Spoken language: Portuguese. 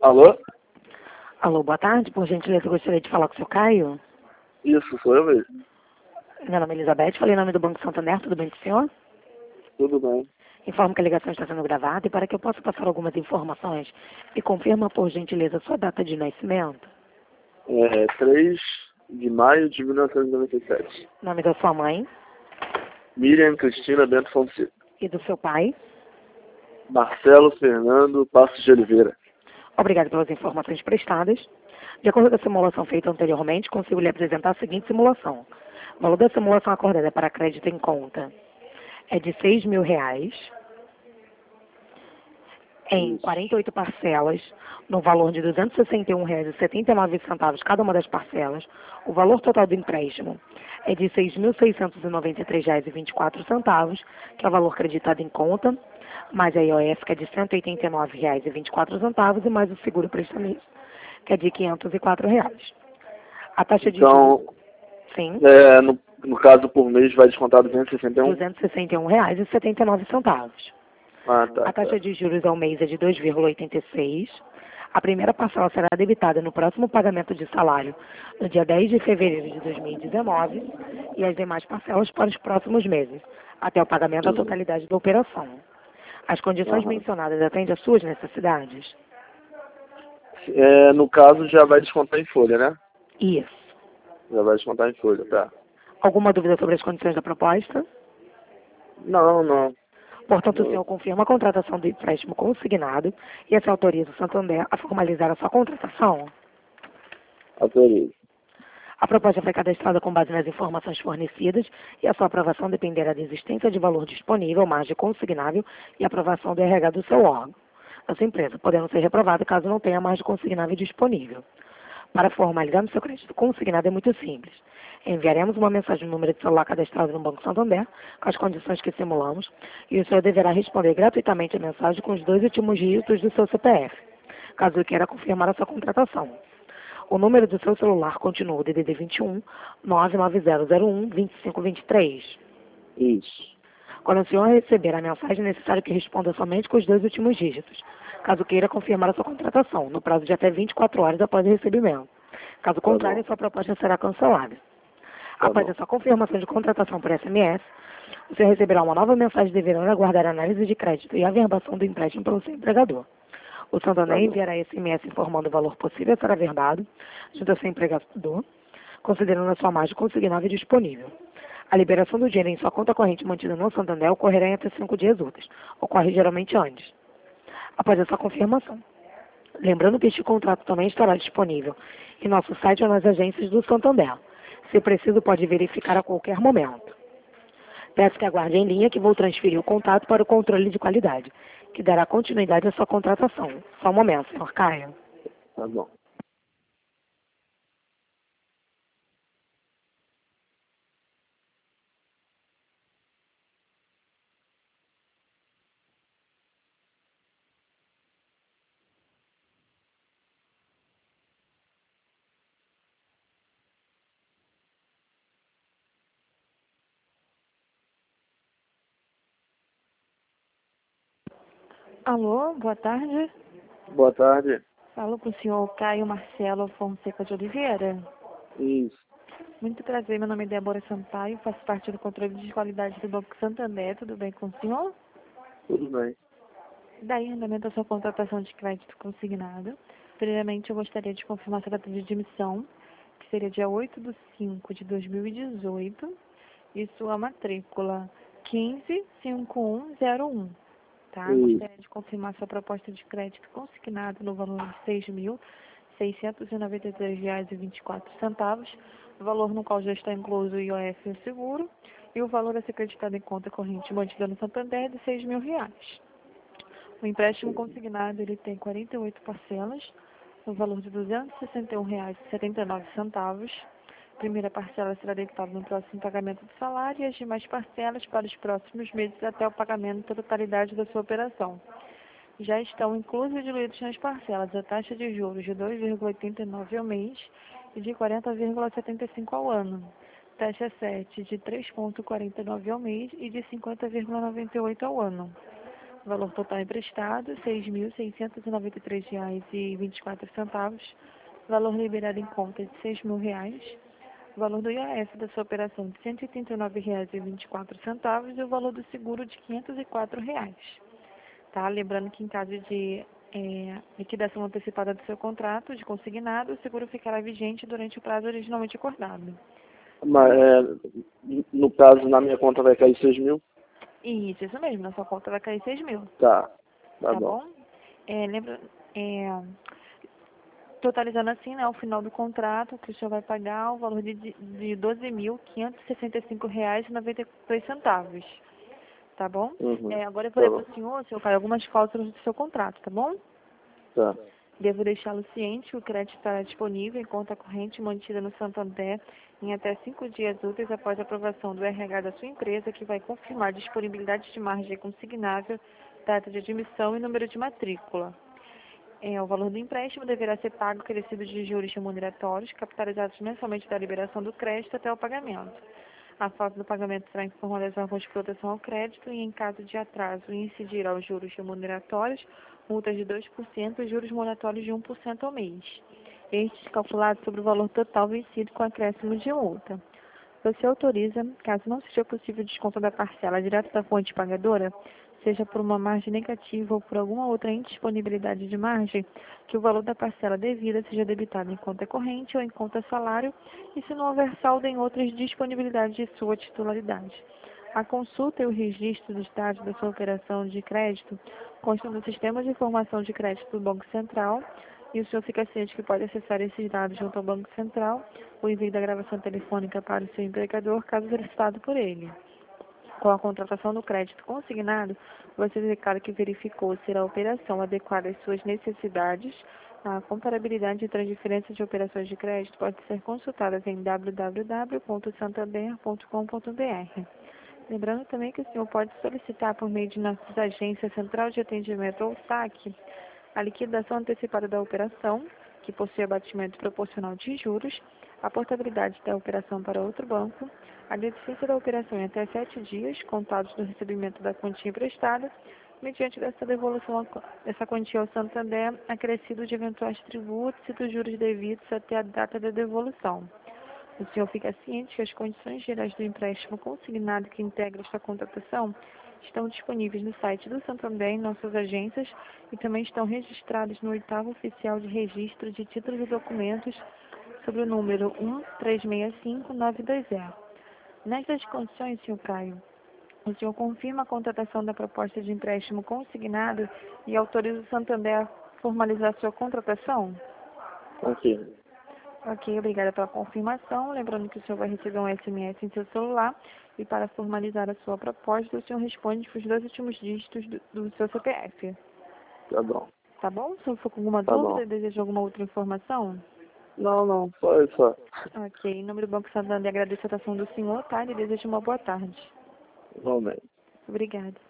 Alô? Alô, boa tarde. Por gentileza, eu gostaria de falar com o seu Caio. Isso, sou eu mesmo. Meu nome é Elizabeth, falei em nome do Banco Santander, tudo bem com o senhor? Tudo bem. Informo que a ligação está sendo gravada e para que eu possa passar algumas informações, me confirma, por gentileza, sua data de nascimento, 3 de maio de 1997. nome da sua mãe Miriam Cristina Bento Fonseca. e do seu pai. Marcelo Fernando Passos de Oliveira. Obrigado pelas informações prestadas. De acordo com a simulação feita anteriormente, consigo lhe apresentar a seguinte simulação. O valor da simulação acordada para crédito em conta é de R$ 6.000, em 48 parcelas, no valor de R$ 261,79 cada uma das parcelas. O valor total do empréstimo é de R$ 6.693,24, que é o valor creditado em conta, mais a IOF, que é de R$ 189,24, e mais o seguro prestamento, que é de R$ 504. A taxa de Então, juros, sim, no caso por mês vai descontar 261? R$ 261,79. Ah, tá. A taxa de juros ao mês é de 2,86. A primeira parcela será debitada no próximo pagamento de salário, no dia 10 de fevereiro de 2019, e as demais parcelas para os próximos meses, até o pagamento da totalidade da operação. As condições Aham. mencionadas atendem às suas necessidades? No caso já vai descontar em folha, né? Isso. Já vai descontar em folha, tá. Alguma dúvida sobre as condições da proposta? Não. Portanto, o senhor confirma a contratação do empréstimo consignado e essa autoriza o Santander a formalizar a sua contratação? Autorizo. A proposta foi cadastrada com base nas informações fornecidas e a sua aprovação dependerá da existência de valor disponível, margem consignável e aprovação do RH do seu órgão, da sua empresa, podendo ser reprovada caso não tenha margem consignável disponível. Para formalizar no seu crédito consignado é muito simples. Enviaremos uma mensagem no número de celular cadastrado no Banco Santander, com as condições que simulamos, e o senhor deverá responder gratuitamente a mensagem com os 2 últimos dígitos do seu CPF, caso queira confirmar a sua contratação. O número do seu celular continua o DDD 21 99001 2523. Isso. Quando o senhor receber a mensagem, é necessário que responda somente com os 2 últimos dígitos, caso queira confirmar a sua contratação, no prazo de até 24 horas após o recebimento. Caso contrário, sua proposta será cancelada. Após essa confirmação de contratação por SMS, o senhor receberá uma nova mensagem devendo aguardar a análise de crédito e a averbação do empréstimo pelo seu empregador. O Santander enviará SMS informando o valor possível a ser averbado junto ao seu empregador, considerando a sua margem consignável e disponível. A liberação do dinheiro em sua conta corrente mantida no Santander ocorrerá em até 5 dias úteis. Ocorre geralmente antes. Após essa confirmação. Lembrando que este contrato também estará disponível em nosso site ou nas agências do Santander. Se preciso, pode verificar a qualquer momento. Peço que aguarde em linha que vou transferir o contato para o controle de qualidade, que dará continuidade à sua contratação. Só um momento, senhor Caio. Tá bom. Alô, boa tarde. Boa tarde. Falo com o senhor Caio Marcelo Fonseca de Oliveira. Isso. Muito prazer, meu nome é Débora Sampaio, faço parte do controle de qualidade do Banco Santander. Tudo bem com o senhor? Tudo bem. Daí, andamento da sua contratação de crédito consignado. Primeiramente, eu gostaria de confirmar sua data de admissão, que seria dia 8 de 5 de 2018, e sua matrícula 155101. Tá? Gostaria de confirmar sua proposta de crédito consignado no valor de R$ 6.693,24, valor no qual já está incluso o IOF e o seguro, e o valor a ser creditado em conta corrente mantida no Santander de R$ 6.000. O empréstimo consignado ele tem 48 parcelas, no valor de R$ 261,79. A primeira parcela será debitada no próximo pagamento do salário e as demais parcelas para os próximos meses até o pagamento da totalidade da sua operação. Já estão inclusos e diluídos nas parcelas a taxa de juros de 2,89 ao mês e de 40,75 ao ano, taxa 7 de 3,49 ao mês e de 50,98 ao ano. Valor total emprestado, R$ 6.693,24. Valor liberado em conta de R$ 6.000. O valor do IOF da sua operação de R$ 189,24 e o valor do seguro de R$ 504. Tá? Lembrando que em caso de liquidação antecipada do seu contrato de consignado, o seguro ficará vigente durante o prazo originalmente acordado. Mas, no caso, na minha conta vai cair 6 mil? Isso mesmo, na sua conta vai cair 6 mil. Tá Tá bom. bom? Totalizando assim, né, ao final do contrato, que o senhor vai pagar o valor de R$ 12.565,92. Tá bom? Uhum. Agora eu vou ler Tá para o senhor, Caio, algumas cláusulas do seu contrato, tá bom? Tá. Devo deixá-lo ciente que o crédito estará disponível em conta corrente mantida no Santander em até 5 dias úteis após a aprovação do RH da sua empresa, que vai confirmar disponibilidade de margem consignável, data de admissão e número de matrícula. O valor do empréstimo deverá ser pago acrescido de juros remuneratórios, capitalizados mensalmente da liberação do crédito até o pagamento. A falta do pagamento será informada às órgãos de proteção ao crédito e, em caso de atraso, incidirá aos juros remuneratórios, multas de 2% e juros moratórios de 1% ao mês. Estes calculados sobre o valor total vencido com acréscimo de multa. Você autoriza, caso não seja possível o desconto da parcela direto da fonte pagadora, seja por uma margem negativa ou por alguma outra indisponibilidade de margem, que o valor da parcela devida seja debitado em conta corrente ou em conta salário, e se não houver saldo em outras disponibilidades de sua titularidade. A consulta e o registro dos dados da sua operação de crédito constam do Sistema de Informação de Crédito do Banco Central, e o senhor fica ciente que pode acessar esses dados junto ao Banco Central, o envio da gravação telefônica para o seu empregador, caso solicitado por ele. Com a contratação do crédito consignado, você declara que verificou ser a operação adequada às suas necessidades. A comparabilidade entre as diferenças de operações de crédito pode ser consultada em www.santander.com.br. Lembrando também que o senhor pode solicitar por meio de nossas agências Central de Atendimento ou SAC a liquidação antecipada da operação, que possui abatimento proporcional de juros, a portabilidade da operação para outro banco, a desistência da operação em até 7 dias, contados do recebimento da quantia emprestada, mediante dessa devolução dessa quantia ao Santander, acrescido de eventuais tributos e dos juros devidos até a data da devolução. O senhor fica ciente que as condições gerais do empréstimo consignado que integra esta contratação estão disponíveis no site do Santander em nossas agências e também estão registradas no 8º Oficial de Registro de Títulos e Documentos sobre o número 1365920. Nestas condições, senhor Caio, o senhor confirma a contratação da proposta de empréstimo consignado e autoriza o Santander a formalizar sua contratação? Ok. Ok, obrigada pela confirmação. Lembrando que o senhor vai receber um SMS em seu celular e para formalizar a sua proposta, o senhor responde os 2 últimos dígitos do seu CPF. Tá bom. Tá bom? Se o senhor for com alguma Tá dúvida, bom. deseja alguma outra informação? Não, só isso. Ok, em nome do Banco Santander, agradeço a atenção do senhor, tá? E desejo uma boa tarde. Igualmente. Obrigada.